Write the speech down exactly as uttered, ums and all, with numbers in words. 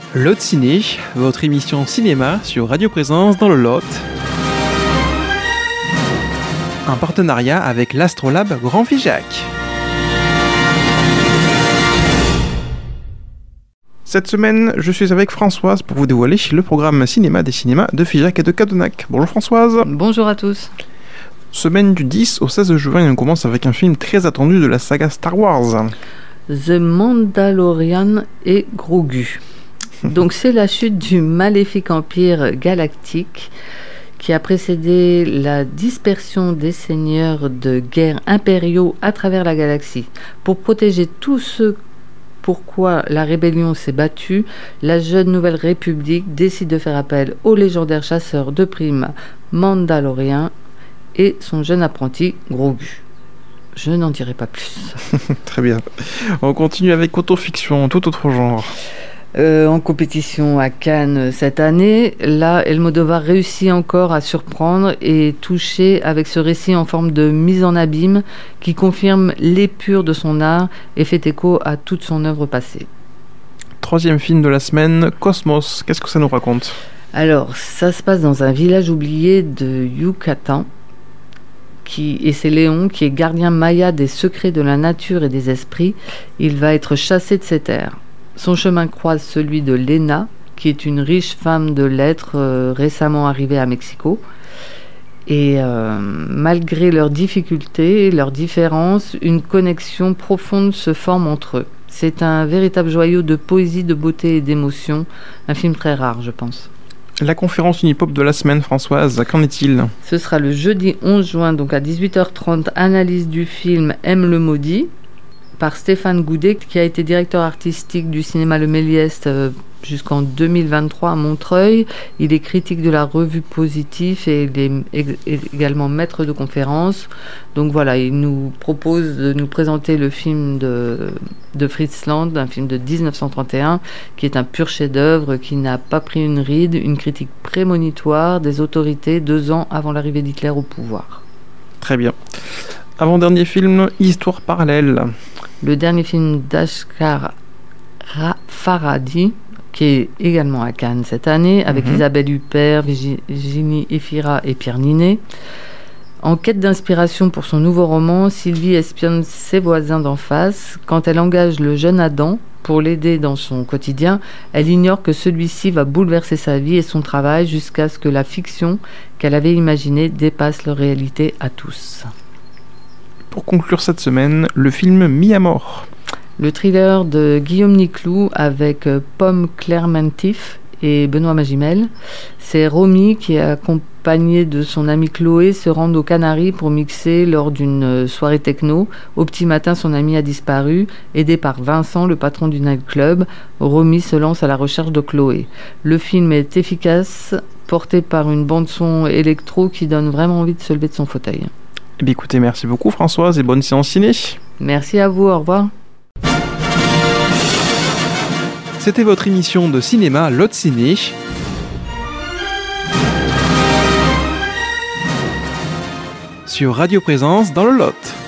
Lot Ciné, votre émission cinéma sur Radio Présence dans le Lot. Un partenariat avec l'Astrolabe Grand Figeac. Cette semaine, je suis avec Françoise pour vous dévoiler le programme cinéma des cinémas de Figeac et de Cadenac. Bonjour Françoise. Bonjour à tous. Semaine du dix au seize juin, on commence avec un film très attendu de la saga Star Wars. The Mandalorian et Grogu. Donc c'est la chute du maléfique empire galactique qui a précédé la dispersion des seigneurs de guerre impériaux à travers la galaxie. Pour protéger tous ceux pourquoi la rébellion s'est battue, la jeune nouvelle république décide de faire appel au légendaire chasseur de primes Mandalorien et son jeune apprenti Grogu. Je n'en dirai pas plus. Très bien. On continue avec autofiction, tout autre genre. Euh, en compétition à Cannes cette année, là, El Modovar réussit encore à surprendre et toucher avec ce récit en forme de mise en abîme qui confirme l'épure de son art et fait écho à toute son œuvre passée. Troisième film de la semaine, Cosmos. Qu'est-ce que ça nous raconte ? Alors, ça se passe dans un village oublié de Yucatan. Qui, et c'est Léon qui est gardien maya des secrets de la nature et des esprits. Il va être chassé de ces terres. Son chemin croise celui de Lena, qui est une riche femme de lettres euh, récemment arrivée à Mexico. Et euh, malgré leurs difficultés, leurs différences, une connexion profonde se forme entre eux. C'est un véritable joyau de poésie, de beauté et d'émotion. Un film très rare, je pense. La conférence Unipop de la semaine, Françoise, qu'en est-il ? Ce sera le jeudi onze juin, donc à dix-huit heures trente, analyse du film M le Maudit, par Stéphane Goudet, qui a été directeur artistique du cinéma Le Méliès euh, jusqu'en deux mille vingt-trois à Montreuil. Il est critique de la revue Positif et il est ég- également maître de conférence. Donc voilà, il nous propose de nous présenter le film de, de Fritz Lang, un film de dix-neuf cent trente et un, qui est un pur chef-d'œuvre, qui n'a pas pris une ride, une critique prémonitoire des autorités deux ans avant l'arrivée d'Hitler au pouvoir. Très bien. Avant-dernier film, Histoire parallèle. Le dernier film d'Ashghar Farhadi, qui est également à Cannes cette année, avec mmh. Isabelle Huppert, Virginie Efira et Pierre Ninet. En quête d'inspiration pour son nouveau roman, Sylvie espionne ses voisins d'en face. Quand elle engage le jeune Adam pour l'aider dans son quotidien, elle ignore que celui-ci va bouleverser sa vie et son travail jusqu'à ce que la fiction qu'elle avait imaginée dépasse leur réalité à tous. Pour conclure cette semaine, le film Mis à mort. Le thriller de Guillaume Niclou avec Pomme Claire-Mentif et Benoît Magimel. C'est Romy qui est accompagné de son amie Chloé se rendent aux Canaries pour mixer lors d'une soirée techno. Au petit matin, son ami a disparu. Aidé par Vincent, le patron du nightclub, Romy se lance à la recherche de Chloé. Le film est efficace, porté par une bande-son électro qui donne vraiment envie de se lever de son fauteuil. Eh bien, écoutez, merci beaucoup Françoise et bonne séance ciné. Merci à vous, au revoir. C'était votre émission de cinéma Lot Ciné. Sur Radio Présence dans le Lot.